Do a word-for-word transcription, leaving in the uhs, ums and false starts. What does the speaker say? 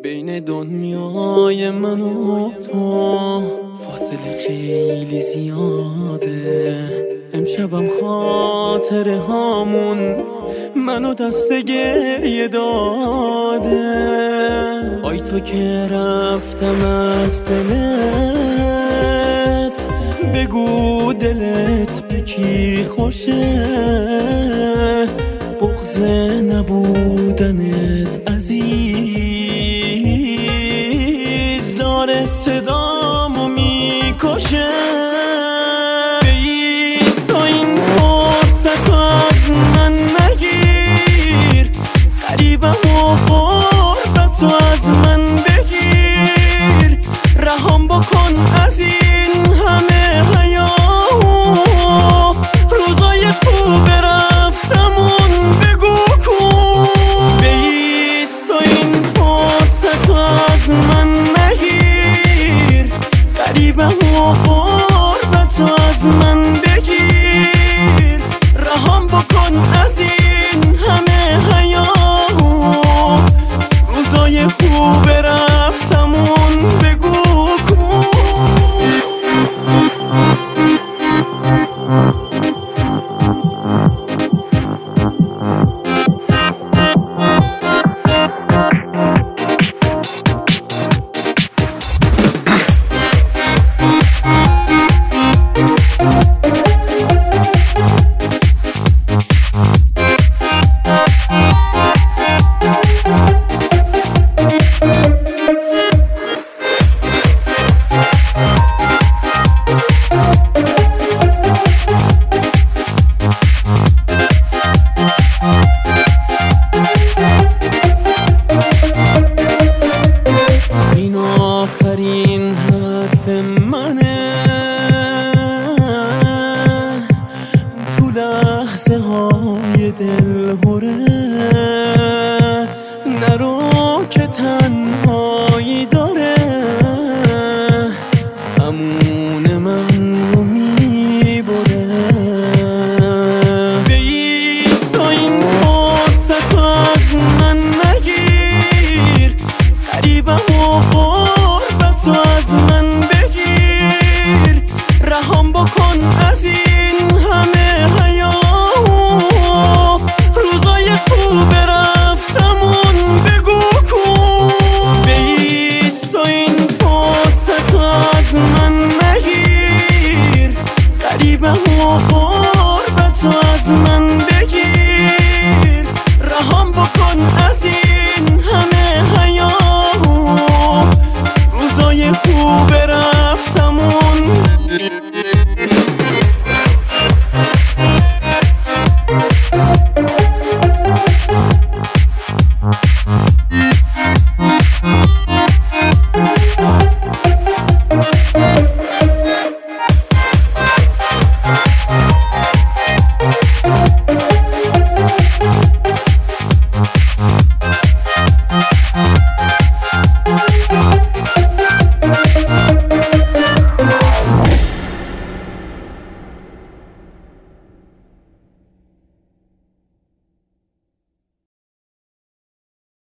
بین دنیای من و تو فاصله خیلی زیاده. امشبم خاطره هامون منو دست گریه داده. آی تو که رفتم از دلت، بگو دلت به کی خوشه. بغض نبودنت عزیز داره صدامو میکشه. بیست تا این فرصت از من نگیر، غریبم و غربت از من بگیر. رهام بکن از این همه حیاهو، روزای خوب رفتمون بگو کن. بیست تا این فرصت از من نگیر، غریبم و غربت از من بگیر. رهام بکن از این همه حیاهو، روزای خوب رفتمون بگو کن. آخرین حرف منه تو لحظه های دلهوره. نرو که تنهایی داره امون من رو میبره. بیست تا این فرصت از من نگیر، غریبم و غربت از من بگیر. رهام بکن از این همه حیاهو، روزای خوب رفتمون بگو کن. بیست تا این فرصت از من نگیر، غریبم و غربت از من بگیر. رهام بکن از این همه حیاهو، روزای خوب رفتمون.